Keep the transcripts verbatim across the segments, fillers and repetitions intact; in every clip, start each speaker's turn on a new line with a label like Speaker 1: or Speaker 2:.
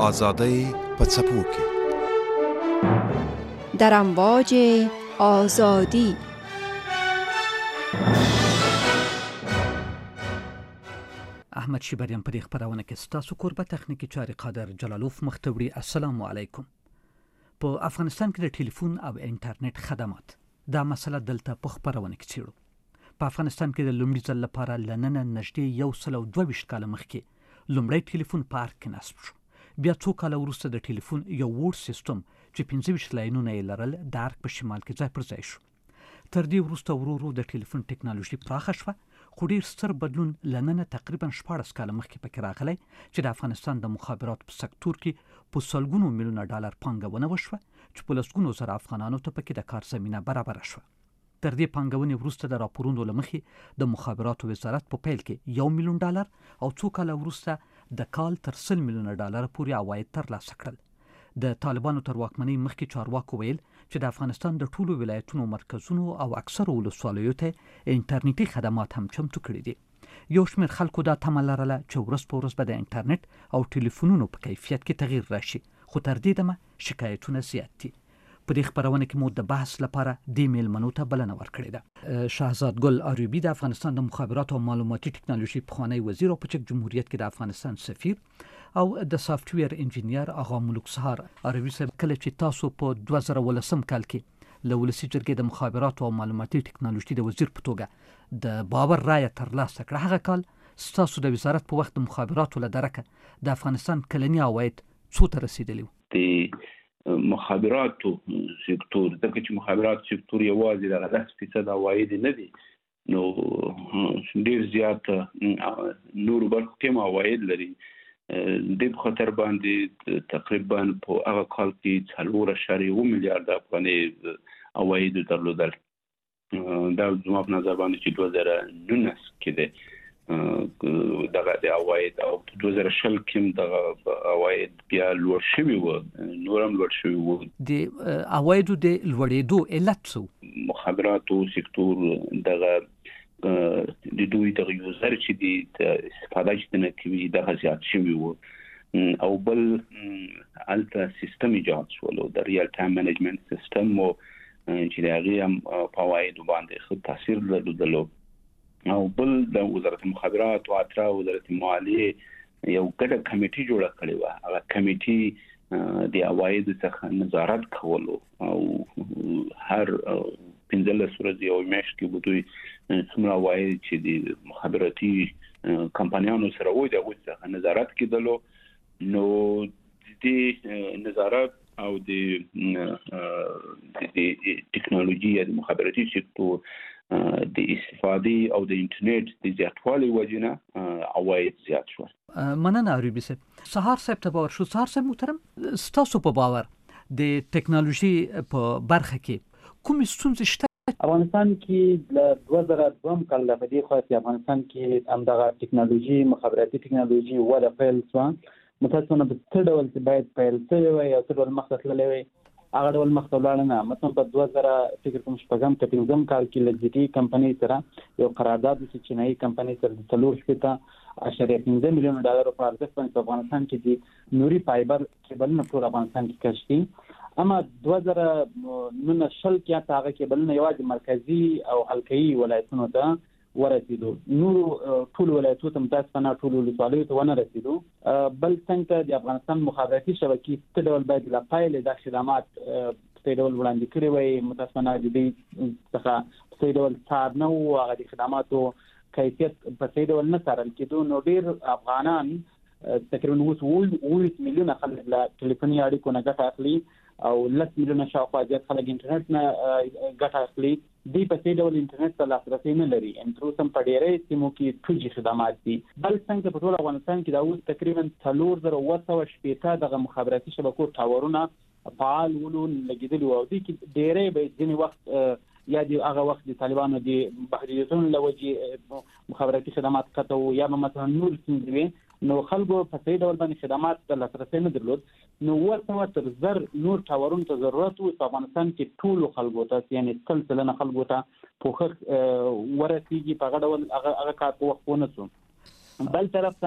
Speaker 1: آزادی په څپو کې
Speaker 2: در امواج آزادی.
Speaker 3: احمد شیبریان په دې خبرونه کې ستاسو کوربه تخنیکی چاري قادر جلالوف مختوری. السلام علیکم. په افغانستان کې د ټلیفون او انټرنیټ خدمات دا مسله دلته په خبرونه کې چیرو. په افغانستان کې د لومړي ځل لپاره لننه نږدې یو سل او دوه ویشت کاله مخکې لومړی ټلیفون پارک کې نصب شو. بیا څو کاله وروسته د ټلیفون یو وړ سیستم چې پنځه ویشت لاینونه یې لرل د ارګ په شمال کې ځای پر ځای شو. تر دې وروسته ورو ورو د ټلیفون ټکنالوژي پراخه شوه، خو ډېر ستر بدلون لننه تقریبا شپاړس کاله مخکې پکې راغلی چې د افغانستان د مخابراتو په سکتور کې په سلګونو میلیونه ډالر پانګونه وشوه چې په لسګونو زره افغانانو ته پکې د کار زمینه برابره شوه. تر دې پانګونې وروسته د راپورونو له مخې د مخابراتو وزارت په پیل کې یو میلیون ډالر او څو کاله وروسته د کال تر سل میلیونه ډالر پورې عواید ترلاسه کړل. د طالبانو تر واکمنۍ مخکې چارواکو ویل چې د افغانستان د ټولو ولایتونو مرکزونو او اکثرو ولسوالیو ته انټرنیټي خدمات هم چمتو کړي دي. یو شمېر خلکو دا تمه لرله چې ورځ په ورځ به د انټرنیټ او ټلیفونونو په کیفیت کې تغییر راشي، خو تر دې دمه شکایتونه زیات دي. په دې خبرونه کې مو د بحث لپاره د میلمنو ته بلنه ورکړې ده. شهزاد ګل عربي د افغانستان د مخابراتو او معلوماتي ټکنالوژي پخوانی وزیر او په چک جمهوریت کې د افغانستان سفیر، او د سافټویر انجینیر آغا ملک سهار عربي صاحب، کله چې تاسو په دوه زره ولسم کال کې له ولسي جرګې د مخابراتو او معلوماتي ټکنالوژي د وزیر په توګه د باور رایه ترلاسه کړه، هغه کال ستاسو د وزارت په وخت د مخابراتو له درکه د افغانستان کلني عواید څو ته رسیدلی و؟
Speaker 4: مخابراتو سکتور، ځکه چې مخابراتو سکتور یوازې د لس فیصد عواید نه دي، نو ډیر زیات نور برخو کې عواید لري. د خطر باندې تقریبا په هغه کال کې څلور اعشاریه اووه میلیارډ افغانۍ عواید درلودل. دا زما په نظر باندې چې دوه زره نولس کې ده دغه د عواید، او دوه زره شل کې دغه عواید بیا لوړ شوي وو، نور هم لوړ شوي وو.
Speaker 3: د عوایدو د لوړېدو علت څه و؟
Speaker 4: مخابراتو سکتور دغه د دوی د یوزر چې د استفاده چې نه کوي دغه زیات شوي وو، او بل الته سیستم ایجاد شول د ریل ټایم منیجمنت سیستم مو چې د هغې هم په عوایدو باندې ښه تاثیر درلودلو، او بل د وزارت مخابرات او اترا وزارت مالیې یو ګډه کمیټي جوړه کړې وه. هغه کمیټي د عوایدو څخه نظارت کولو، او هر پنځلس ورځې او میاشت کې به دوی څومره عواید چې د مخابراتي کمپنیانو سره وو د هغوی څخه نظارت کېدلو. نو د نظارت او د ټکنالوژي یا د مخابراتي سکتور د استفادې او د انټرنیټ د زیاتوالي وجنه عواید زیات شول.
Speaker 3: مننه عربي صاحب. سهار صاحب ته باور شو. سهار صاحب محترم، ستاسو په باور د ټکنالوژي په برخه کې کومې ستونزې شته؟
Speaker 5: افغانستان کې د دوه زره دوه کال په دې خوا کې افغانستان کې همدغه ټکنالوژي، مخابراتي ټکنالوژي وده پیل شوه. متاسفانه په څه ډول چې باید پیل شوی وای او څه ډول مخته تللی وای هغه ډول مخته ولاړ نه. مثلا په دوه زره فکر کوم شپږم که پنځم کال کې له جي ټي کمپنۍ سره یو قرارداد وشو چې چینایي کمپنۍ سره د څلور شپېته اعشاریه پنځه میلیونه ډالرو په ارزښت باندې په افغانستان کې د نوري فایبر کیبلونه ټول افغانستان کې کشف کړي. اما دوه زره نولس شل کې هغه کیبلونه یوازې مرکزي او حلقوي ولایتونو ته ورسېدو، نور ټول ولایتونو ته متاسفانه ټول ولسوالیو ته ونه رسېدو. بل څنګه د افغانستان مخابراتي شبکې څه ډول باید له پیل د خدمات په ډول وړاندې کړي وای، متاسفانه د دې څخه په ډول څار نه وو، هغه د خدماتو کیفیت په ډول نه څارل کېدو. نو ډېر افغانان تقریبا اوس اووه میلیونه خلک له ټلیفوني اړیکو نه ګټه اخلي او لس میلیونه شاوخوا زیات خلک انټرنیټ نه ګټه اخلي. دوی په دې ډول انټرنیټ ته لاسرسی نه لري. انټروس هم په ډېرې سیمو کې ټو جي خدمات دي. بل څنګه په ټول افغانستان کې دا اوس تقریبا څلور زره اووه سوه شپېته دغه مخابراتي شبکو ټاورونه فعال ولو لګېدلي وو، او دوی کې ډېری به ځینې وخت یا د هغه وخت د طالبانو د محدودیتونو له وجې مخابراتي خدمات قطع وو، یا به مثلا نور ستونزې وي، نو خلکو په صحیح ډول باندې خدمات ته لاسرسی نه درلود. نو اووه سوه تر زر نور ټاورونو ته ضرورت و په افغانستان کې ټولو خلکو ته، یعنې سل سلنه خلکو ته پوښښ ورسېږي. په هغه ډول هغه کار په وخت ونه شو. بل طرف ته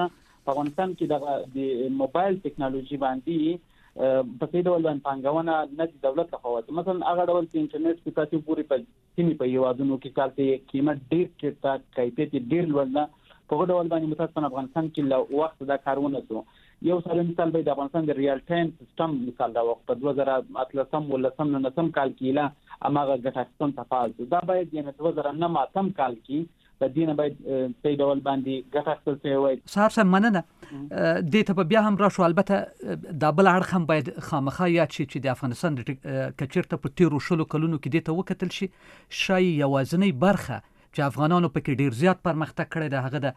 Speaker 5: په افغانستان کې د موبایل ټیکنالوژي باندې په څه ډول باندې پانګونه نه د دولت لخوا وته. مثلا هغه ډول چې انټرنیټ په تاسو پورې په سیمې په یوادونو کې کارته قیمت ډیر چټک کیفیت ډیر لوړ ده. په ډول باندې متاسفانه افغانستان کې له وخت دا کارونه شو. یو سره مثال به د افغانستان د ریال ټایم سیستم مثال دا وخت په دوه زره اتلسم ولسم ننسم کال کې لا اماغه ګټاستون تفاعل دا باید یعنی دوه زره نه ماتم کال کې د دینه باید په ډول باندې ګټاستل شوی وي.
Speaker 3: صاحب سم مننه د ته بیا هم را شو. البته د بل اړخ هم باید خامخا یاد شي چې د افغانستان د کچیرته په تیرو شلو کلونو کې د ته وکتل شي شای یوازنی برخه چې افغانانو پکې ډیر زیات پرمختګ کړی د هغه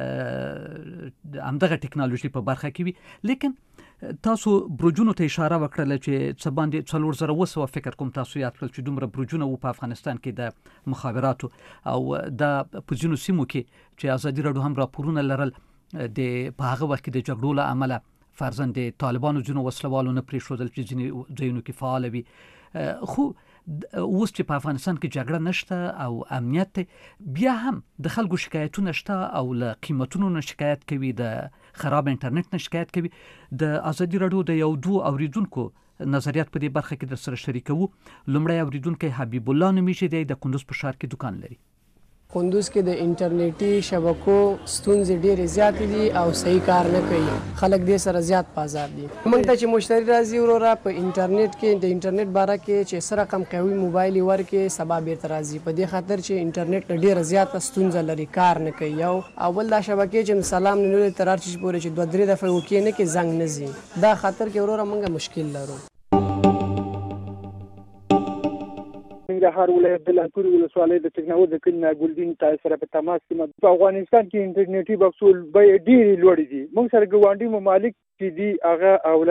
Speaker 3: د همدغه ټیکنالوژي په برخه کې وي. لیکن تاسو بروجونو ته اشاره وکړه چې څه باندې څلور زره وسو فکر کوم تاسو یاد کړل چې دومره بروجونه و په افغانستان کې د مخابراتو او د پوزینو سیمو کې چې ازادي راډیو هم راپورونه لرل د په هغه وخت کې د جګړو له امله فرضاً د طالبانو جنو وسلوالو نه پریښودل چې ځینې ځایونو کې فعال وي. خو اوس چې په افغانستان کې جګړه نشته او امنیت بیا هم د خلکو شکایتونه شته او له قیمتونو نه شکایت کوي د خراب انټرنیټ نه شکایت کوي. د ازادي راډیو د یو دو اوریدونکو نظریات په دې برخه کې در سره شریکوو. لومړی اوریدونکی حبیب الله نومیږي دی د کندوز په ښار کې دکان لري.
Speaker 6: کندوز کې د انټرنیټي شبکو ستونزې ډېرې زیاتې دي او صحیح کار نه کوي. خلک دې سره زیات بازار دي. موږ ته چې مشتری راځي وروره په انټرنیټ کې د انټرنیټ باره کې چې څه رقم قوي موبایل ورکې سبا بیرته راځي په دې خاطر چې انټرنیټ ډېره زیاته ستونزه لري کار نه کوي. یو اول دا شبکې چې سلام نه لري تر هر چیز پورې چې دوه درې دفعې وکړي نه کې زنګ نه ځي. دا خاطر کې وروره موږ مشکل لرو.
Speaker 7: ننګرهار ولایت د لالپورې ولسوالۍ د ټکنالوژۍ د کلي ګلدین تاسو سره په تماس کې. په افغانستان کې انټرنیټي بکسول بیې ډېرې لوړې دي. موږ سره ګاونډي ممالک چې دي هغه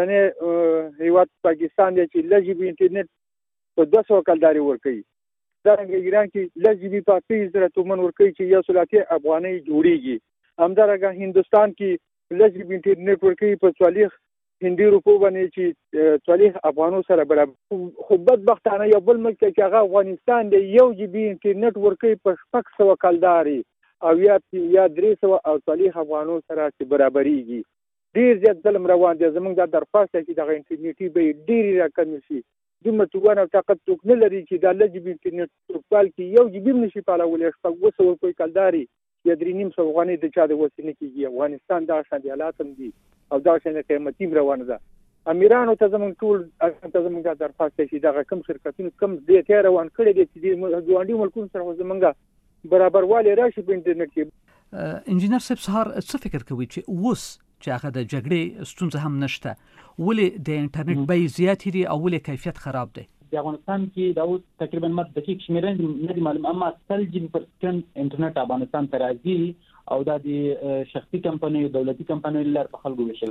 Speaker 7: اولنې هیواد پاکستان دی چې لږ جي بي انټرنیټ په دوه سوه کلدارې ورکوي. دارنګه ایران کې لږ جي بي په اته زره تومن ورکوي چې یو سل اتیا افغانۍ جوړېږي. همدارنګه هندوستان کې لږ جي بي انټرنیټ ورکوي په څوارلس هندي روپو باندې چې څوارلس افغانو سره برابر. خو بدبختانه یو بل ملک چې هغه افغانستان دی یو جي بي انټرنیټ ورکوي په شپږ سوه کلدارې او یا یا درې سوه او څوارلس افغانو سره چې برابرېږي. ډېر زیات ظلم روان دی. زموږ دا درخواست دی چې دغه انټرنیټي بیې ډېرې راکمې شي. دومره توان او طاقت څوک نه لري چې دا لږ جي بي انټرنیټ ټوکپال کې یو جي بي هم نشي پالولی. شپږ اووه سوه روپۍ کلدارې یا درې نیم سوه افغانۍ د چا د وسې نه کېږي. افغانستان دغه شان حالات هم دي او دا څنګه قیمتي روانه ده. امیرانو ته زموږ ټول ته زموږ دا درخواست دی چې دغه کم شرکتونه کم دې ته روان کړي دي چې د ګاونډي ملکونو سره زموږ برابروالی راشي په انټرنیټ کې.
Speaker 3: انجینر صاحب سهار څه فکر کوي چې اوس چې هغه د جګړې ستونزه هم نشته ولې د انټرنیټ بیې زیاتې دي او ولې کیفیت خراب دی؟
Speaker 5: د افغانستان کې دا اوس تقریبا مت دقیق شمیرې نه دي معلوم اما سل جی بي پر سکند انټرنیټ افغانستان ته راځي او دا د شخصي کمپنیو دولتي کمپنیو لپاره په خلکو ویشل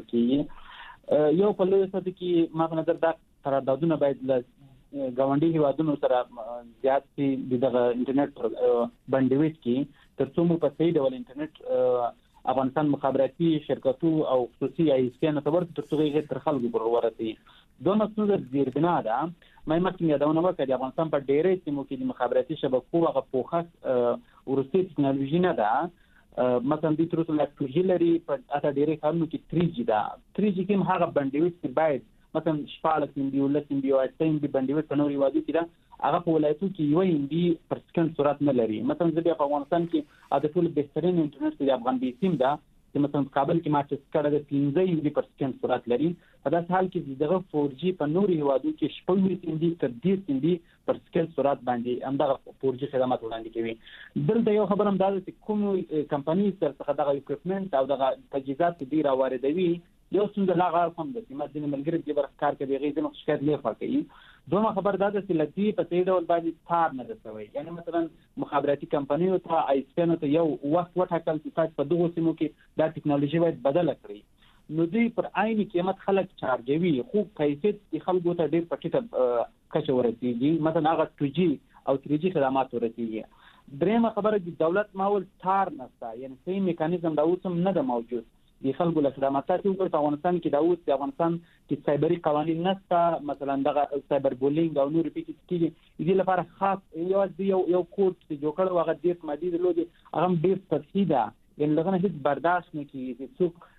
Speaker 5: کیږي. یو په لوی سطح کې ما په نظر دا قراردادونه باید له ګاونډي هیوادونو سره زیات شي دغه انټرنیټ بندویټ کې تر څو مو په صحیح ډول انټرنیټ افغانستان مخابراتي شرکتو او خصوصي آی اس پی نه تورته تر څو یې تر خلکو پر ورسي. دوه څه زیربنا ده. مې مخکې یادونه وکړه د افغانستان په ډېرې سیمو کې د مخابراتي شبکو هغه پوښښ ورسي ټکنالوژي نه ده. مثلا د تر څو لا ټو جی لري په اته ډېرې کارونو کې تری جی ده. تری جی کې هم هغه بندویټ چې باید مثلا شپاړس ام بي ولس ام بي او اته ام بي بندویټ په نورو هیوادو کې ده هغه په ولایتو کې یو ام بي پر سکند سرعت نه لري. مثلا زه په افغانستان کې د ټول بهترین انټرنیټ د افغان بي سیم ده چې مثلا کابل کې ما چې کړه د پنځه ام بي پر سکند سرعت لري. په داسې حال کې دغه فور جی په نورو هیوادو کې شپږ ام بي تر دېرش ام بي پر سکند سرعت باندې همدغه فور جی خدمات وړاندې کوي. دلته یو خبر هم دا ده چې کوم کمپنۍ څخه دغه اکوپمنټ او دغه تجهیزات ډیر واردوي یو څنګه لا غار هم د سیمه د ملګری د بر کار کوي غي د شکایت نه فرقي. دوه خبر دا ده چې لدی په دې ډول باندې تار نه رسوي. یعنی مثلا مخابراتي کمپنیو ته آی اس پی نه ته یو وخت وټاکل چې تاسو په دغه سیمو کې دا ټکنالوژي باید بدل کړئ. نو دوی پر عین قیمت خلک چارجوي خو کیفیت د خلکو ته ډیر پټه کچه ورسیږي. مثلا هغه ټو جی او تری جی خدمات ورسیږي. درېمه خبره د دولت ماول تار نشته. یعنی صحیح میکانیزم دا اوس هم نه ده موجود. د خلکو له خدماتو په افغانستان کې دا اوس د افغانستان کې سایبري قوانین نشته. مثلا دغه سایبر بولینګ او نور پی کیږي. دې لپاره خاص یو یو یو کوډ چې جوړ کړو هغه ډیر مادي درلودي هغه ډیر سطحي ده. یعنی لغنه هیڅ برداشت نه کیږي چې څوک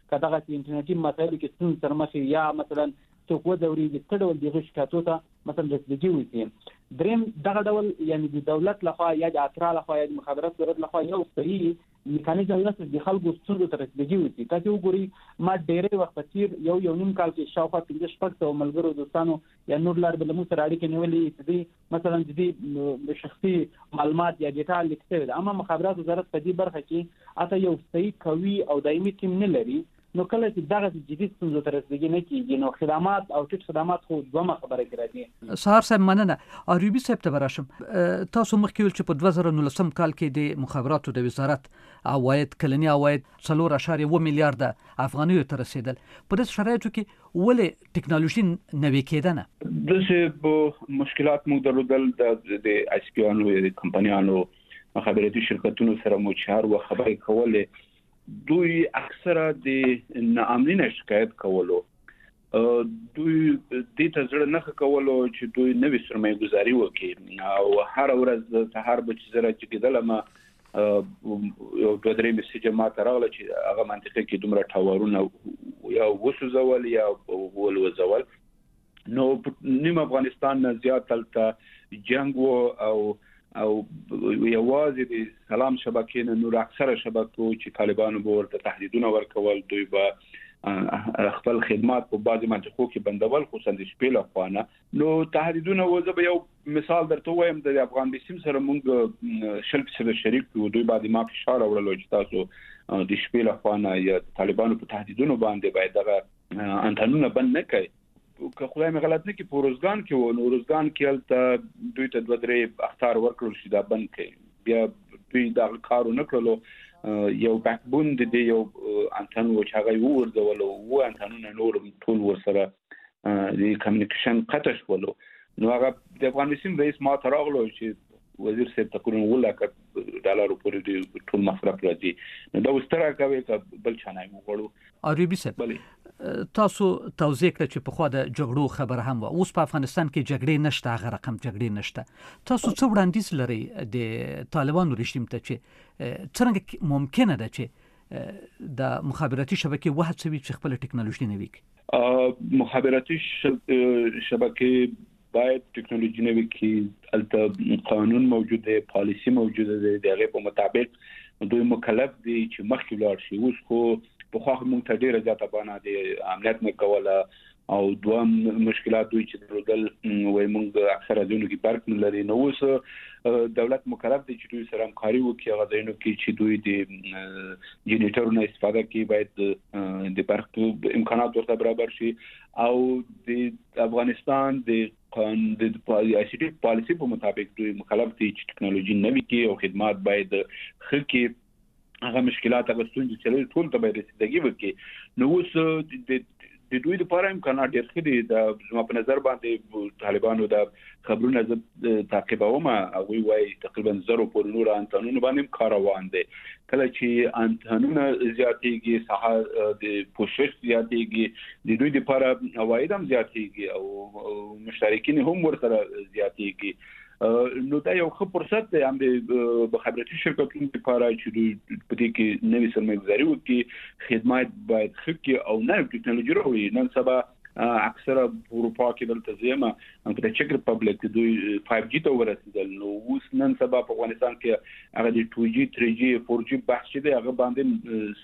Speaker 5: کداغه انټرنیټي مسایل کې څنګه سره مخ یا مثلا څوک وځوري د ټول دغه شکایتو ته مثلا رسیدګي وي. دریم دغه ډول یعنی د دولت لخوا یا د اترا لخوا یا د مخابرات وزارت لخوا یو صحیح میکانیزم نشته د خلکو ستونزو ته رسیدګي وي. تاسو وګورئ ما ډېرې وخت تیر یو یو نیم کال کې شاوخوا پنځه شپږ سوه ملګرو دوستانو یا نور لار بل مو سره اړیکې نیولې چې دوی مثلا د شخصي معلومات یا ډیټا لیک شوی ده، اما مخابرات وزارت په دې برخه کې اته یو صحیح قوي او دایمي ټیم نه لري. نو کله چې دغه جدي ستونزو ته رسیدګي نه کیږي نو خدمات او ټیټ خدمات خو دوه خبره کې راځي.
Speaker 3: سهار صاحب مننه. ایوبي صاحب ته براشم. تاسو مخکې ول چې په دوه زره نولسم کال کې د مخابراتو د وزارت عواید کلنی عواید څلور اعشاریه اووه میلیارډ افغانیو ته رسیدل. په دې شرایطو کې ولې ټکنالوژي نوې کېدنه
Speaker 4: دغه مشکلات مو درلودل د اس پی انو د کمپنیانو مخابراتي شرکتونو سره مو چهار و خبرې کولې. دوی اکثره د ناامنۍ شکایت کولو، دوی د تزړه نه کولو چې دوی نوې سرمایه گذاري وکړي او هر ورځ سهار به چې زره چې کېدل ما یو دوه درې میسج ما ته راغله چې هغه منطقه کې دومره ټاورونه یا وسوځول یا ولوځول. نو نیم افغانستان نه زیات تلته جنگ او او یوازې د سلام شبکې نه نور اکثره شبکو چې طالبانو به ورته تهدیدونه ورکول، دوی به خپل خدمات په بعضي منطقو کې بندول، خصوصا د شپې لخوا. نو تهدیدونه وزه به یو مثال درته وایم د افغان بسیم سره مونږ شل فیصد شریک یو، دوی باندې ما فشار راوړل چې تاسو د شپې لخوا یا طالبانو په تهدیدونو باندې باید دغه انټنونه بند نه کړي. که خدای مې غلط نه کړي په روزګان کې و، نو روزګان کې هلته دوی ته دوه درې اخطار ورکړل شي دا بند کړي، بیا دوی دغه کار ونه کړلو. یو بیک بون د دې یو انټن و چې هغه یې وورځولو، اووه انټنونه نور ټول ورسره د کمیونیکیشن قطع شولو. نو هغه د افغان بسیم رئیس ما ته راغلو چې وزیر صاحب تقریبا اووه لکه ډالرو پورې د ټول مصرف راځي. نو دا وستره کوي که بل چا نه وغواړو.
Speaker 3: ایوبي صاحب تاسو توضیح کړئ چې په خوا د جګړو خبره هم و، اوس په افغانستان کې جګړې نشته، هغه رقم جګړې نشته. تاسو څه وړاندیز لرئ د طالبانو رژیم ته چې څنګه ممکنه ده چې د مخابراتي شبکې وهڅوي چې خپل ټکنالوژي نوي کړي؟
Speaker 4: مخابراتي شبکې باید ټکنالوژي نوي کړي، البته قانون موجود دی، پالیسی موجوده ده، د هغې په مطابق دوی مکلف دي چې مخکې لاړ شي. اوس خو په خو موږ ته ډیره زیاته بانه د امنیت نه کوله او دوه مشکلات دوی چې درلودل وای موږ اکثره ځینو کې برق نه لري. نو اوس دولت مکلف دی چې دوی سره همکاري وکړي، هغه ځینو کې چې دوی د جنریټرونو استفاده کوي باید د برق امکانات ورته برابر شي او د افغانستان د قانون د آی سی ټي پالیسی په مطابق دوی مکلف دي چې ټکنالوژي نوي کړي او خدمات باید ښه کړي. هغه مشکلات هغه ستونزې چې ټول ته باید رسیدګي وکړي. نو اوس د دوی لپاره امکانات ډېر ښه دي. د زما په نظر باندې طالبانو د خبرونه زه تعقیبوم، هغوی وایي تقریبا زرو پورې نور انټنونو باندې کار روان دی. کله چې انټنونه زیاتېږي، ساحه د پوشش زیاتېږي، د دوی لپاره عواید هم زیاتېږي او مشترکین هم ورسره زیاتېږي. نو دا یو ښه فرصت دی هم د مخابراتي شرکتونو لپاره چې دوی په دې کې نوې سرمایه گذاري وکړي، خدمات باید ښه کړي او نوې ټکنالوژي راوړي. نن سبا اکثره اروپا کې دلته زیمه په د چک ریپبلیک کې دوی فایو جی ته ورسېدل. نو اوس نن سبا په افغانستان کې هغه د ټو جی تھری جی فور جی بحث چې دی هغه باندې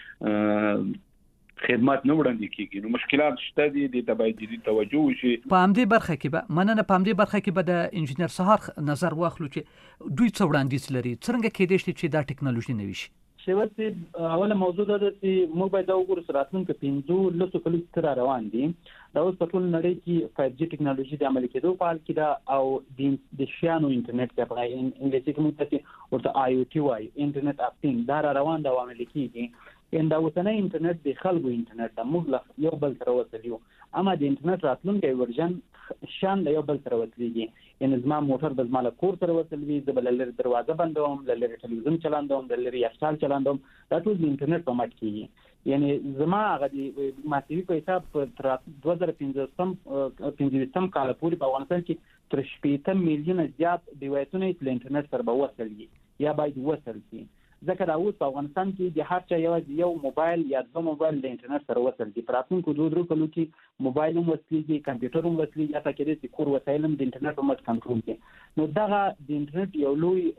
Speaker 4: صحیح خدمات نه وړاندې کیږي. نو مشکلات شته دي، د تبعیضي توجه وشي.
Speaker 3: په همدې برخه کې به مننه په همدې برخه کې به د انجینر سهار نظر واخلو چې دوی څه وړاندیز لري، څنګه کېدای شي چې دا ټکنالوژي نوي شي.
Speaker 5: شیوت اوله موضوع ده چې موږ باید دا وګورو چې راتلونکي پنځو لسو کلو ستر روان دي. دا اوس په ټول نړۍ کې فایو جی ټکنالوژي د عملي کېدو په حال کې ده او د شیانو انټرنیټ کې په انګلیسي کې موږ ته ورته آی او ټي وایي، انټرنیټ اف تھینګ، دا را روان ده او عملي کېږي. ان دا اوسنۍ انټرنیټ د خلکو انټرنیټ ده، موږ یو بل سره وصل یو، اما د انټرنیټ راتلونکی ورژن شان له یو بل سره وصلېږي. یعنې زما موټر به زما له کور سره وصل وي، زه به له لرې دروازه بندوم، له لرې تلویزیون چلاندوم، له لرې یخچال چلاندوم، دا ټول د انټرنیټ په مټ کېږي. یعنې زما هغه د ماسوي په حساب په دوه زره پنځوستم پنځویشتم کال پورې په افغانستان کې تر شپېته میلیونه زیات ډیوایسونه له انټرنیټ سره به وصل وي یا باید وصل شي. ځکه دا اوس په افغانستان کې د هر چا یوازې یو موبایل یا دوه موبایل د انټرنیټ سره وصل دي. په راتلونکو دوه درې کلو کې موبایل هم وصلېږي، کمپیوټر هم وصلېږي، حتی کېدای شي کور وسایل هم د انټرنیټ په مټ کنټرول کړي. نو دغه د انټرنیټ یو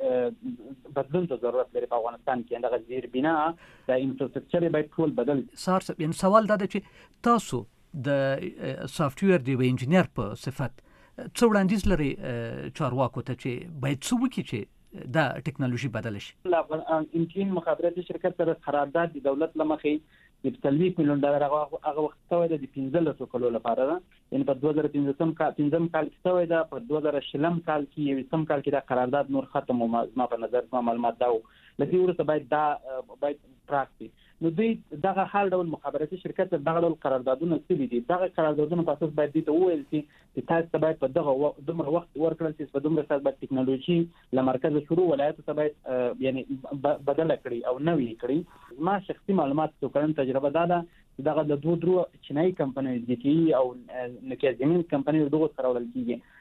Speaker 5: لوی بدلون ته ضرورت لري په افغانستان کې. دغه زیربنا د انفراستراکچر باید ټول بدل شي.
Speaker 3: سهار صاحب، یعنې سوال دا دی چې تاسو د سافټویر د یو انجینر په صفت څه وړاندیز لري چارواکو ته چې باید څه وکړي چې دا ټکنالوژي بدل شي؟
Speaker 5: امکین مخابراتي شرکت سره قرارداد د دولت له مخې د څلوېښت میلیون ډالر هغه وخت شوی دی د پنځلسو کلو لپاره ده، یعنې په دوه زره پنځم کال پنځم کال کې شوی ده. په دوه زره شلم کال کې یویشتم کال کې دا قرارداد نور ختم و. زما په نظر زما معلومات دا و له دې وروسته باید دا باید پراخ شي. نو دوی دغه هر ډول مخابراتي شرکت دغه ډول قراردادونه څه دي، دغه قراردادونه په اساس باید دې ته وویل شي چې تاسو ته باید په دغه دومره وخت ورکړل شي، په دومره ساعت باید ټکنالوژي له مرکز شروع ولایتو ته باید یعنی بدله کړي او نوې کړي. ما شخصي معلومات څو کلن تجربه دا ده چې دغه د دوه درو چینایي کمپنۍ جی ټي ای او نکازمین کمپنۍ دغه سره وړل کېږي.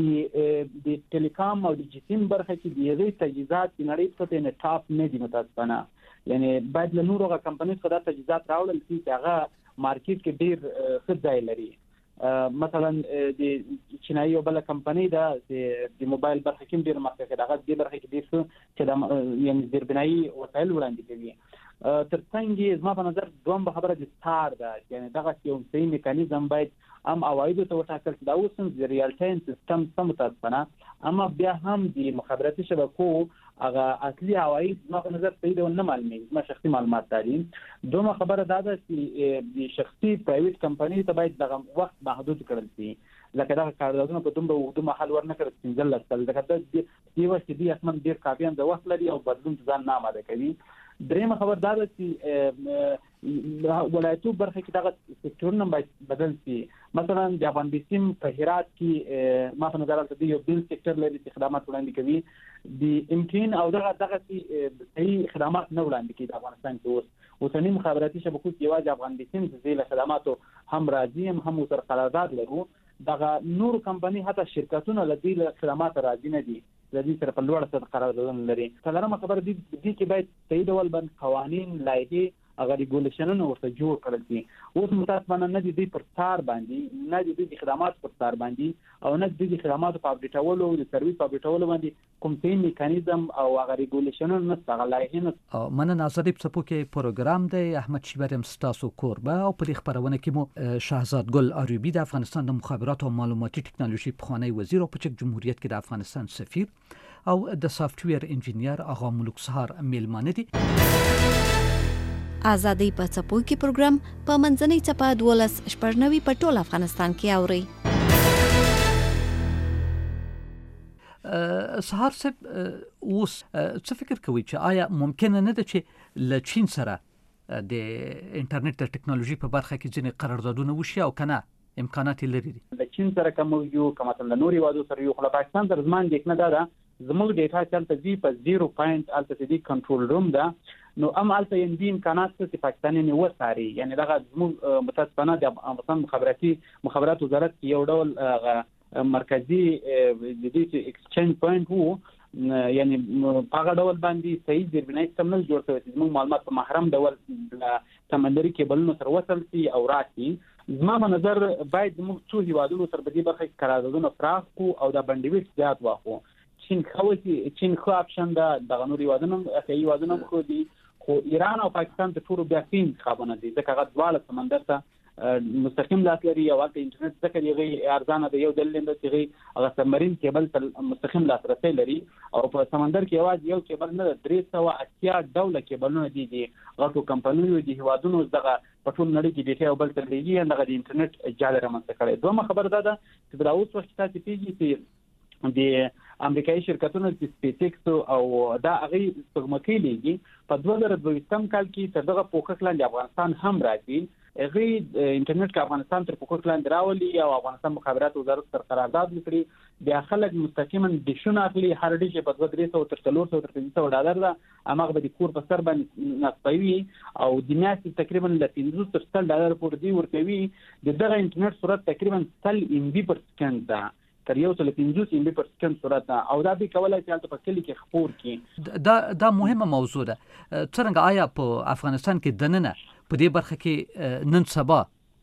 Speaker 5: د د ټیلیکام او د جسم برخه کې د هغې تجهیزات د نړۍ په کچه ټاپ نه دي متاسفانه. یعنی باید له نورو هغه کمپنۍ څخه دا تجهیزات راوړل شي چې هغه مارکیټ کې ډېر ښه ځای لري. مثلا د چینایي یو بله کمپنۍ ده چې د موبایل برخه کې ډېر مخکې ده، هغه دې برخه کې ډېر ښه چې د یعنې زیربنایي وسایل وړاندې کوي. تر څنګ زما په نظر دوم خبره د ستار ده، یعنې دغه یو صحیح میکانیزم باید هم عوایدو ته وټاکل شي. دا اوس هم د ریال ټایم سیستم څه متاسفانه، اما بیا هم د مخابراتي شبکو هغه اصلي عواید زما په نظر صحیح ډول نه معلومېږي. زما شخصي معلومات دا دي. دومره خبره دا ده چې د شخصي پرایویټ کمپنۍ ته باید دغه وخت محدود کړل شي، لکه دغه قراردادونه په دومره اوږده مهال ورنه کړل پنځلس کال، ځکه دا دې وخت کې دوی حتما ډېر کافي د وخت لري او بدلون ځان نه آماده کوي. درېیمه خبر دا ده چې ولایتو برخه کې دغه سکتورونه باید بدل شي. مثلا د افغان بیسیم په هرات کې ما په نظر راځي یو بل سکتور لري چې خدمات وړاندې کوي. د امکان او دغه دغه صحیح خدمات نه وړاندې کوي د افغانستان کې. اوس اوسنی مخابراتي شبکو کې یوازې افغان بیسیم د ځای له خدماتو هم راځي، هم سره قرارداد لرو. دغه نور کمپنۍ حتی شرکتونه له دې له خدمات راځي نه دي، د دې سره په لوړ سطح قراردادونه لري. څلورمه خبره دې کې باید صحیح ډول باندې قوانین، لایحې، هغه ریګولیشنونه ورته جوړ کړل شي. اوس متاسفانه نه د دوی پر سار باندې، نه د دوی د خدمات پر سار باندې او نه د دوی د خدماتو په اپډیټولو او د سرویس په اپډیټولو باندې کوم څه میکانیزم او هغه ریګولیشنونه نشته، هغه لایحې نشته.
Speaker 3: مننه. آزادۍ په څپو کې پروګرام دی. احمد شیبریم ستاسو کوربه او په دې خپرونه کې مو شهزاد ګل آریوبی د افغانستان د مخابراتو او معلوماتي ټکنالوژي پخوانی وزیر او په چک جمهوریت کې د افغانستان سفیر او د سافټویر انجینیر آغا ملک سهار میلمانه دي.
Speaker 2: آزادۍ په څپو کې پروګرام په منځنۍ څپه دولس شپږ نوي په ټول افغانستان کې اوري.
Speaker 3: سهار صاحب، اوس څه فکر کوي چې آیا ممکنه نه ده چې له چین سره د انټرنیټ د ټکنالوژي په برخه کې ځینې قراردادونه وشي او کنه امکانات لري؟
Speaker 5: د چین سره کوم یو کومه د نوري وادو سره یو خلا پاکستان تر زمان د نه ده زموږ ډیټا چلته دی په صفر پوینټ الته دی کنټرول روم ده. نو ام الته یندي امکانات چې پاکستان نه وساري، یعنی دغه زموږ متاسفانه د افغانستان مخابراتي مخابرات وزارت یو ډول مرکزی د دې ایکسچینج پوینټ وو، یعنی هغه ډول باندې صحیح زیربنایي سیستم نه جوړ شوی چې زموږ معلومات په محرم ډول سمندري کیبلونو سره وصل شي او راشي. زما په نظر باید موږ څو هیوادونو سره په دې برخه کې قراردادونه پراخ کړو او د بندویټ زیات واخلو. چین خوځي چین خو اپشن ده، دغه نور هیوادونو اخی هیوادونو خو دي، خو ایران او پاکستان ته ټول بیا فین خبرونه دي ځکه هغه دواړه سمندر ته مستقیم لاس لري او د انټرنیټ ځکه یې ارزانه ده. یو دلیل دی چې هغه سبمرین کیبل ته مستقیم لاسرسي لري او په سمندر کې یوازې یو کیبل نه، درې سوه اتیا ډوله کیبلونه دي دي غټو کمپنیو دي هیوادونو دغه په ټول نړۍ کې ډیټا او بل تر لګي دغه د انټرنیټ جال رامنځته کړي. دومره خبر ده چې دا اوس وخت تاسو پیږي چې د امریکایي شرکتونو د سپیس ایکس او دا هغه سپوږمکۍ لګي په دوه زره دویشتم کال کې تر دغه پوښښ لاندې افغانستان هم راځي. هغه انټرنیټ کې افغانستان تر پوښښ لاندې راولي او افغانستان مخابرات وزارت سره قرارداد وکړي. بیا خلک مستقیما ډیشونه اخلي، هر ډیش په دوه درې سوه تر څلور سوه تر پنځه سوه ډالر ده، هغه به د کور په سر باندې نصبوي او د میاشتې تقریبا له پنځوس تر سل ډالر پورې دی ورکوي. د دغه انټرنیټ سرعت تقریبا سل ام بي پر سکند ده، تر یو سل پنځوس ام بي پر سکند سرعت او دا به کولای شي تاسو په کلی کې خپور کی.
Speaker 3: دا دا مهمه موضوع ده. څنګه آیا په افغانستان کې دننه په دې برخه کې نن سبا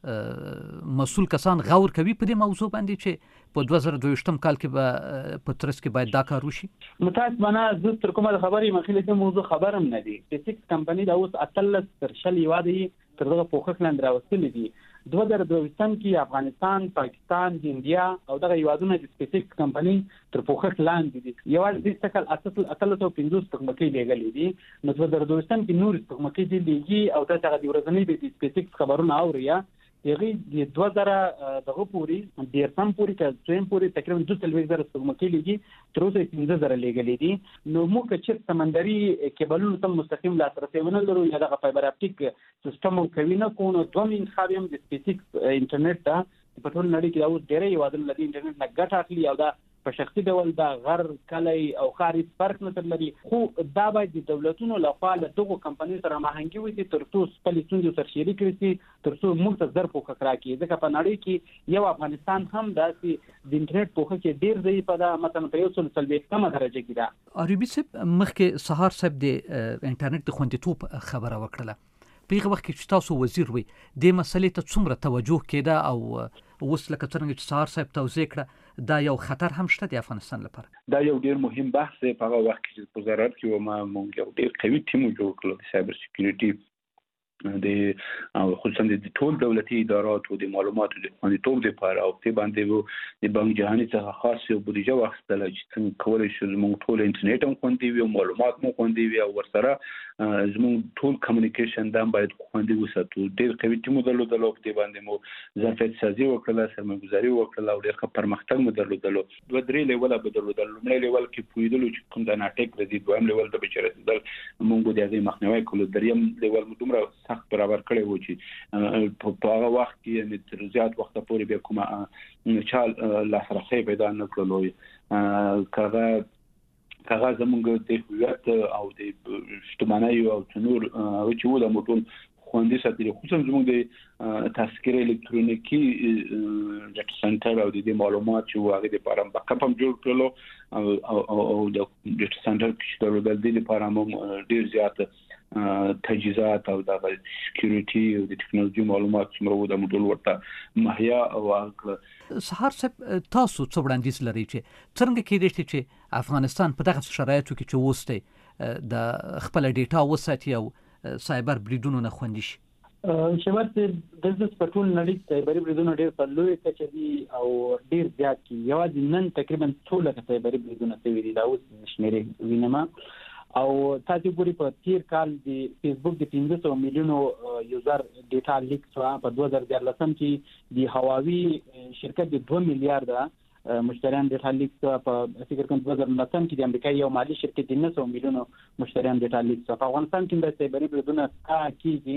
Speaker 3: مسؤل کسان غور کوي په دې موضوع باندې چې په دوه زره دوه ویشتم کال کې به په ترڅ کې باید دا کار وشي؟
Speaker 5: متاسفانه زه تر کومه خبرې مخکې د موضوع خبرم نه دي. سپیسیفیک کمپنی دا اوس اتلس تر شل یوادي تر دغه پوښښ لاندې راوستلې دي. دوه زره دوه ویشتم کې افغانستان، پاکستان، هندیا او دغه هیوادونه د سپیسیفیک کمپنی تر پوښښ لاندې دي. یوازې د تکل اساس اتلس او پنځوس تخمکې لګلې دي. نو دوه زره دوه ویشتم کې نور تخمکې دي لګي او دا څنګه د ورځنی د سپیسیفیک خبرونه اوري. یغه د دوه زره دغه پوری د ارسم پوری کې څویم پوری تقریبا دوه سل زره سپوږمکې لګي تر اوسه پنځه زره لګلې دي. نو موږ چې سمندري کیبلونو ته مستقیم لاسرسي ونه لرو یا دغه فایبر اپټیک سیستم کوي نه کو نو دوه من خاویم د سپیسیفیک انټرنیټ ته په ټول نړۍ کې دا اوس ډېرې یوادل لدی انټرنیټ نه ګټه اخلي او دا په شخصي ډول دا غر کلی او خارج فرق نه لري. خو دا باید د دولتونو لخوا له دغه کمپنیو سره هماهنګي وشي تر څو خپل ستونزې سره شریک کړي تر څو موږ ته ضرب وکړي راکړي. ځکه په نړۍ کې یو افغانستان هم داسې د انټرنیټ پوښښ کې ډیر ځای په دا مثلا په یو سل څلوېښتمه درجه کې ده.
Speaker 3: عربي صاحب مخکې سهار صاحب د انټرنیټ د خوندیتوب خبره وکړه. په هغه وخت کې چې تاسو وزیر وي د مسلې ته څومره توجه کېده او اوس لکه څنګه چې سهار صاحب توضیح کړه دا یو خطر هم شته د افغانستان لپاره؟
Speaker 4: دا یو ډیر مهم بحث دی. په هغه وخت کې چې وزارت کې و ما مونږ یو ډیر قوي ټیم جوړ کړ د سایبر سکیورټي د او خصوصا د ټول دولتي اداراتو د معلوماتو د خوندیتوب لپاره او په باندې وو د بانک جهاني څخه خاص یو بودیجه واخیستل چې څنګه کولای شو زموږ ټول انټرنیټ هم خوندي وي او معلومات مو خوندي وي او ورسره زموږ ټول کمیونیکیشن دا باید خوندي وساتو. ډیر قوي ټیم درلودل او په باندې مو ظرفیت سازي وکړه، سرمایه‌ګذاري وکړه او ډیر ښه پرمختګ مو درلودل. دوه درې لیوله به درلودل. لومړی لیول کې پویدل چې کوم د ناټیک رسید، دویم لیول د بچرتدل مونږ د هغه مخنیوي کولو، دریم لیول مو دومره سخت برابر کړی و چې په هغه وخت کې تر زیات وخت پورې به کومه چال لاسرسي پیدا نه کړلو. کاغه کاغه زمونږ د هویت او د شتمنۍ او تنور او چې و د موټول خوندي ساتي. خصوصا زموږ د تذکره الکترونیکی ډاټا سنټر او د معلومات چې هغه د لپاره بیکاپ هم جوړ کړلو او او د ډاټا سنټر کې د دې لپاره هم ډیر زیات تجهیزات او د سکیورټي او د ټکنالوژي معلومات څومره د موډل ورته مهیا او هغه.
Speaker 3: سهار صاحب تاسو څه وړاندیز لرئ چې څنګه کېدای شي چې افغانستان په دغه شرایطو کې چې وسته د خپل ډیټا وساتي او سایبر بریدونو نه خوندي شي؟
Speaker 5: شباب د دې په ټول نړۍ کې سایبر بریدونه ډیر په لوی کچه دي او ډیر زیات دي. یوازې نن تقریبا ټول سایبر بریدونه شوي دي دا اوس شمیرې وینم. او تاسو ګوري په تیر کال د فیسبوک د پنځه سوه میلیونو یوزر ډیټا لیک شو. په دوه زره دیارلسم کې د هواوی شرکت د دوه میلیارډ مشتریان ډیټا لیک شو. په فکر کوم دوه زره نولسم کې د امریکا یو مالي شرکت د نه سوه میلیونو مشتریان ډیټا لیک شو. په افغانستان کې د سایبر بریدونه ښکار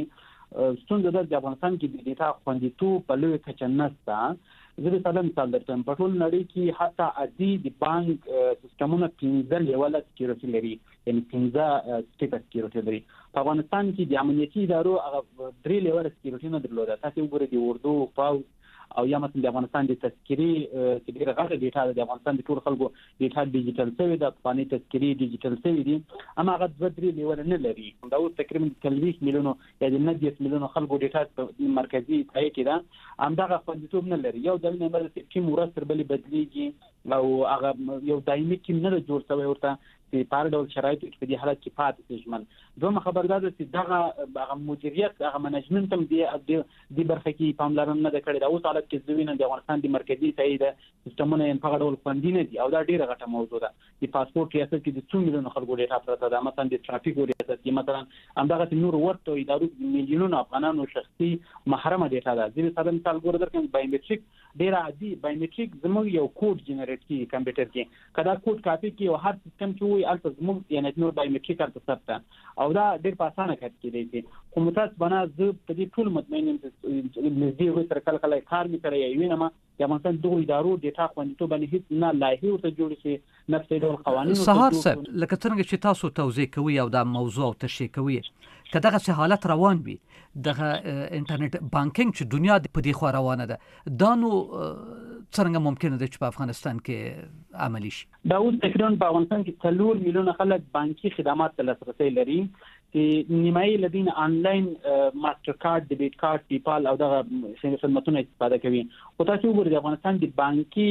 Speaker 5: کیږي. ستونزه ده د افغانستان کې د ډیټا خوندیتوب په لوی کچه نشته. زه د ساده مثال درته په ټول نړۍ کې حتی عادي د بانک سیستمونه پنځه لیوله سکیورټي لري، یعنی پنځه سټیپ سکیورټي لري. په افغانستان کې د امنیتي ادارو هغه درې لیوله سکیورټي نه درلوده. تاسو وګورئ د اردو پاو او یا مثلا د افغانستان د تذکری چې ډیره غټه ډیټا د افغانستان د ټول خلکو ډیټا ډیجیټل شوی د افغاني تذکری ډیجیټل شوی دي، اما هغه دوه درې لیوله نه لري. دا اوس تقریبا څلوېښت میلیونو یا د نه دیرش میلیونو خلکو ډیټا مرکزي ځای کې ده، همدغه خوندیتوب نه لري. یو ډول نمبر ټیم ورځ تر بلې بدلیږي او هغه یو دایمي ټیم نه جوړ شوی ورته چې په هر ډول شرایطو کې په دې حالت کې پاتې شي. ژمن دومره خبردار ده چې دغه هغه مدیریت هغه منیجمنت هم د دې برخه کې پاملرنه نه ده کړې. دا اوس حالت کې زه وینم د افغانستان د مرکزي ځای د سیستمونه یې په هغه ډول خوندي نه دي او دا ډېره غټه موضوع ده. د پاسپورټ ریاست کې د څو میلیونو خلکو ډیټا پرته ده، مثلا د ټرافیکو ریاست کې مثلا همدغه نور ورته ادارو میلیونونو افغانانو شخصي محرمه ډیټا ده. ځینې ساده مثال ګوره درکړم، بایومټریک ډېر عادي بایومټریک زموږ یو کوډ جنریټ کیږي کمپیوټر کې، کدا کوډ کاپي کې او هر سیستم کې وي البته زموږ یعنی نور بایومټریک البته ثبت او دا ډېر په اسانه کار کېدای شي. خو متاسفانه زه په دې ټول مطمئن یم چې نږدې وي تر کله کله کار مې کړی یا وینم د افغانستان دغو ادارو ډیټا خوندیتوب باندې هیڅ نه لایحې ورته جوړې شي نه څه ډول قوانین.
Speaker 3: سهار صاحب لکه څنګه چې تاسو توضیح کوئ او دا موضوع او تشریح کوئ، که دغه حالت روان وي دغه انټرنیټ بانکینګ چې دنیا په دې خوا روانه ده، دا نو څنګه ممکن ده چې په افغانستان کې عملی شي؟
Speaker 5: دا اوس تقریبا په افغانستان کې څلور میلیونه خلک بانکي خدمات ته لاسرسي لري چې نیمایي لدین آنلاین ماستر کارت، ډیبیټ کارت، پیپال او دغه خدماتونه استفاده کوي. خو تاسو وګورئ د افغانستان د بانکي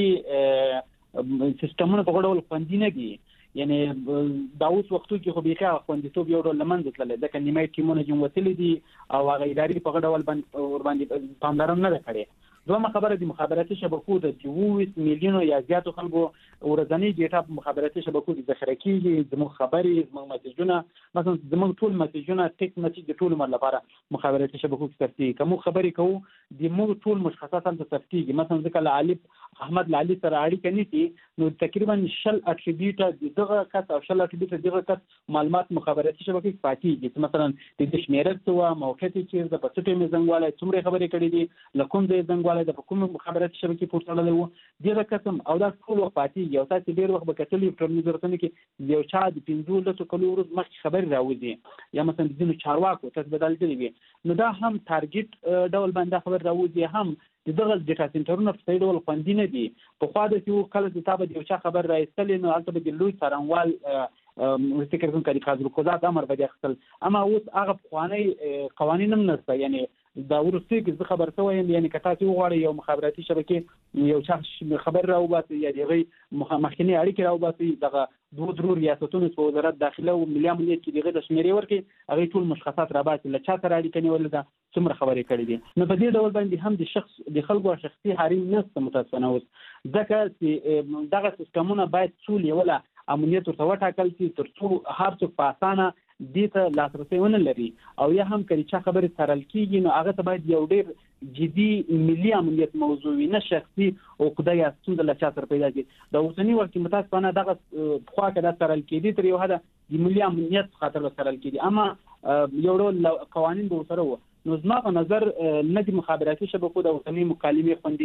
Speaker 5: سیستمونو په ډول خوندي نه دي. یعنی دا اوس وختو کې خو بيخي خوندیتوب یو ډول لمنځه تللی ځکه نیمایي ټیمونه چې وتلي دي او هغه اداري په ډول باندې پاملرنه نه کوي. دومره خبره د مخابراتي شبکو د دوه میلیونو یا زیاتو خلکو ورځنی ډیټا په مخابراتي شبکو کې ذخیره کیږي. زموږ خبرې، زموږ میسجونه، مثلا زموږ ټول میسجونه ټیک میسج د ټول مر لپاره مخابراتي شبکو کې ترتیب کوم خبرې کوو د موږ ټول مشخصات هم ترتیب. مثلا ځکه علي احمد علي سره اړیکه نیسي نو تقریبا شل اټریبیوټ دغه کس او شل اټریبیوټ دغه کس معلومات مخابراتي شبکې کې پاتېږي. مثلا د شمیرل څه موقعیت چې د پټې مې زنګواله څومره خبرې کړې دي لکوم د زنګواله د کوم مخابراتي شبکې پورتاله وو دغه قسم او دا ټول وخت پاتېږي. او تاسو ډیر وخت به کتلې په نظرتنه کې یو چا د پنځو لسو کلو ورځ مخکې خبر راوځي یا مثلا د ځینو چارواکو تاسو بدل دي وي نو دا هم ټارګټ ډول باندې خبر راوځي. هم دغه ډیټا سنټرونه په ډول خوندي نه دي. په خوا د یو کله د تابع یو چا خبر راځي نو البته د لوی څارنوال مستقر کوم کاری قاضي قضات امر به اخصل. اما اوس هغه خواني قوانین هم نشته. یعنی دا ورسته کې خبر شوی یعنی کته چې وغواړي یو مخابراتي شبکې یو شخص خبر راوباسي یا دغه مخکنی اړیکې راوباسي دغه دوه درو ریاستونو په وزارت داخله او ملي امنیت کې دغه د شمیرې ورکې هغه ټول مشخصات راباسي لچا سره اړیکې نیول ده څومره خبرې کړې دي. نو په دې ډول باندې هم د شخص د خلکو شخصي حریم نشته متاسفانه اوس ځکه چې دغه سیستمونه باید څول یوله امنیت ورته وټاکل شي تر څو هر څوک په اسانه دې ته لاسرسي ونه لري او یا هم کله چې خبرې ترل کیږي نو هغه ته باید یو ډېر جدي ملي امنیت موضوع نه شخصي او خدای ستونزه له چا سره پیدا شي. د اوسنی وخت متاسفانه دغه خوا کې د ترل کېدی تر یو حد د ملي امنیت خاطر ترل کېدی. اما یو ډول قوانین به سره و نو زما په نظر نه د مخابراتي شبکو د اوسنی مکالمې خوندې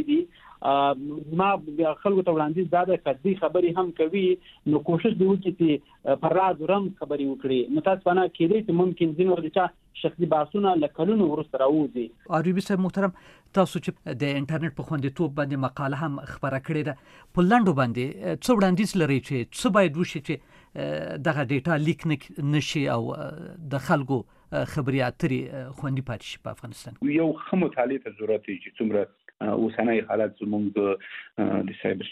Speaker 5: دي. ما خلکو ته وړاندیز دا ده کدي خبرې هم کوي نو کوشش دی وکړي چې پر راز رم خبرې وکړي. متاسفانه کېدی چې ممکن ځینې ورته چا شخصي بحثونه لکلونو ورسره راوځي.
Speaker 3: عربي صاحب محترم تاسو چې د انټرنیټ په خوندیتوب باندې مقاله هم خبره کړې ده په لنډو باندې څه وړاندیز لري چې څه باید وشي چې دغه ډیټا لیک نشي او د خلکو خبري اترې خوندي پاتې شي په افغانستان؟
Speaker 4: یو ښه مطالعه ته ضرورت دی چې څومره اوسنۍ حالت زموږ د سایبر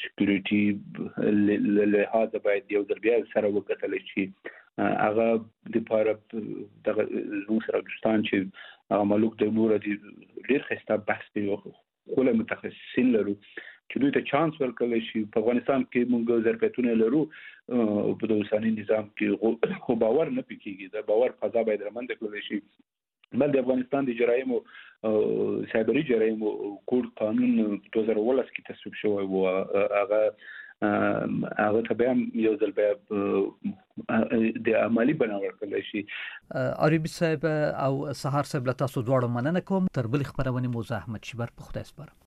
Speaker 4: سکیورټي له لحاظه باید یو ځل بیا سره وکتل شي. هغه د پاره دغه زموږ سره دوستان چې هغه ملوک د نور دي ډېر ښه بحث دی خو له متخصصین لرو چې دوی ته چانس ورکړل شي. په افغانستان کې موږ ظرفیتونه لرو په د اوسنی نظام کې خو باور نه پکېږي. د باور فضا باید رامنځته کړل شي. بل د افغانستان د جرایمو سایبري جرایمو کوډ قانون په دوه زره ولس کې تصویب شوی و. هغه هغه ته بیا یو ځل بیا د عملی بنا ورکړل شي.
Speaker 3: عربي صاحب او سهار صاحب له تاسو دواړو مننه کوم. تر بل خبرونه مو زحمت شبر په خدای سپارم.